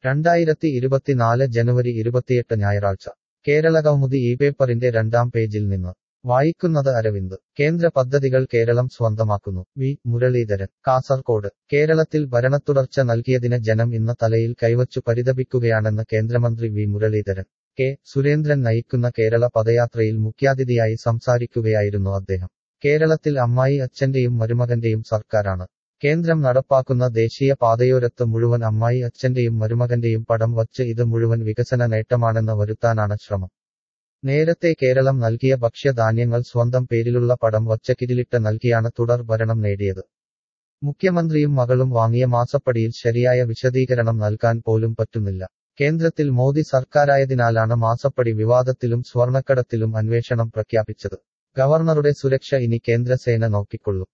2024 ജനുവരി 28 ഞായറാഴ്ച കേരളകൗമുദി ഈ പേപ്പറിന്റെ 2ാം പേജിൽ നിന്ന് വായിക്കുന്നത് അരവിന്ദ്. കേന്ദ്ര പദ്ധതികൾ കേരളം സ്വന്തമാക്കുന്നു. വി. മുരളീധരൻ, കാസർകോട്. കേരളത്തിൽ ഭരണത്തുടർച്ച നൽകിയതിന് ജനം ഇന്ന് തലയിൽ കൈവച്ചു പരിതപിക്കുകയാണെന്ന് കേന്ദ്രമന്ത്രി വി. മുരളീധരൻ. കെ. സുരേന്ദ്രൻ നയിക്കുന്ന കേരള പദയാത്രയിൽ മുഖ്യാതിഥിയായി സംസാരിക്കുകയായിരുന്നു അദ്ദേഹം. കേരളത്തിൽ അമ്മായി അച്ഛന്റെയും മരുമകന്റെയും സർക്കാരാണ്. കേന്ദ്രം നടപ്പാക്കുന്ന ദേശീയ പാതയോരത്ത് മുഴുവൻ അമ്മായി അച്ഛന്റെയും മരുമകന്റെയും പടം വച്ച് ഇത് മുഴുവൻ വികസന നേട്ടമാണെന്ന് വരുത്താനാണ് ശ്രമം. നേരത്തെ കേരളം നൽകിയ ഭക്ഷ്യധാന്യങ്ങൾ സ്വന്തം പേരിലുള്ള പടം വച്ച കിരീട്ട് നൽകിയാണ് തുടർ ഭരണം നേടിയത്. മുഖ്യമന്ത്രിയും മകളും വാങ്ങിയ മാസപ്പടിയിൽ ശരിയായ വിശദീകരണം നൽകാൻ പോലും പറ്റുന്നില്ല. കേന്ദ്രത്തിൽ മോദി സർക്കാരായതിനാലാണ് മാസപ്പടി വിവാദത്തിലും സ്വർണക്കടത്തിലും അന്വേഷണം പ്രഖ്യാപിച്ചത്. ഗവർണറുടെ സുരക്ഷ ഇനി കേന്ദ്രസേന നോക്കിക്കൊള്ളും.